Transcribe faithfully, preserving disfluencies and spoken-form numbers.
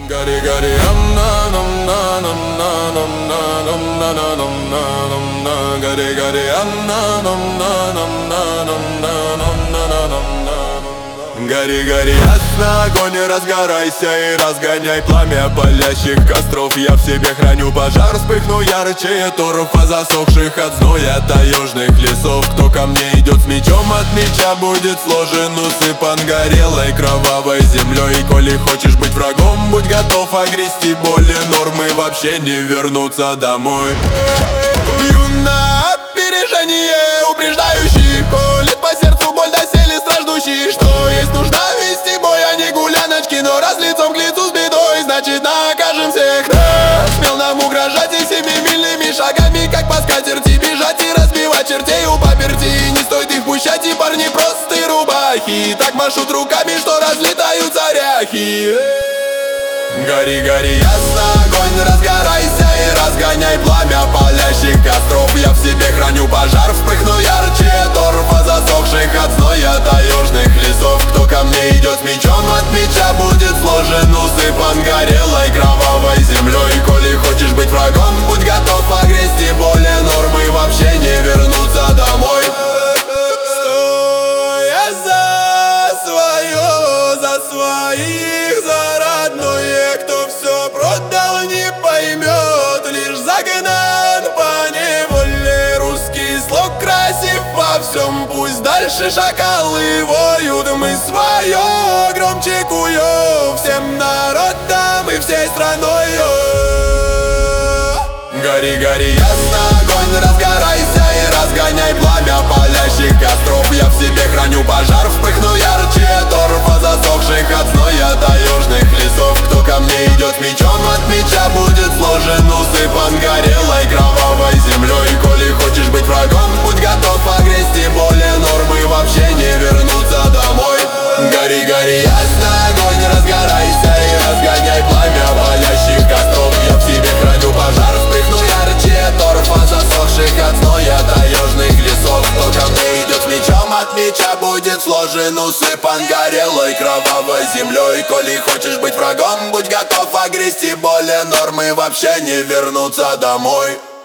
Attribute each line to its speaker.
Speaker 1: Гори, гори, ам на нам на нам на нам на нам на на нам на нам на гори, гори, ам на нам на нам на нам на нам на на нам на. Гори, гори, ясно, огонь, разгорайся и разгоняй пламя палящих костров. Я в себе храню пожар, вспыхну ярче торфа, засохших от зноя таежных лесов. Кто ко мне идет с мечом, от меча будет сложен, усыпан горелой кровавой землей. Коли хочешь быть врагом, будь готов огрести боли, нормы вообще не вернуться домой. Бью на опережение, упреждающий, колет по сердцу боль доселе страждущий. Что есть нужда вести бой, а не гуляночки, но раз лицом к лицу с бедой, значит накажем всех нас. Смел нам угрожать и семимильными шагами, как по скатерти, бежать и разбивать чертей у паперти. Не стоит их пущать, и парни простые рубахи так машут руками, что разлетаются ряхи. Гори, гори, ясно, огонь, разгорайся и разгоняй пламя палящих костров. Я в себе храню пожар, вспыхну ярче торфа, засохших от зноя таежных лесов. Кто ко мне идет с мечом, от меча будет сложен, усыпан горелой кровавой землей. Коли хочешь быть врагом, будь готов огрести боли, нормы вообще не вернуться домой. Стой, я за свое, за своих, за родное. Кто все продал, не поймет, лишь загнан по неволе. Русский слог красив во всем, пусть дальше шакалы воют. Мы свое громче куем всем народом и всей страною. Гори, гори, ясно, огонь, разгорайся и разгоняй пламя палящих костров. Я в себе храню пожар, вспыхну ярче торфа, засохших от зноя таежных лесов. Кто ко мне идет с мечом, от меча будет сложен, усыпан горелой кровавой землей. Коли хочешь быть врагом, будь готов огрести боли, нормы вообще не вернуться домой. Гори, гори, ясно, огонь, разгорайся и разгоняй пламя палящих костров. Я в себе храню пожар, вспыхну ярче торфа, засохших от зноя таежных лесов. Кто ко мне идет с мечом, от меча будет сложен, усыпан горелой кровавой землей. Коли хочешь быть врагом, будь готов огрести боли, нормы вообще не вернуться домой.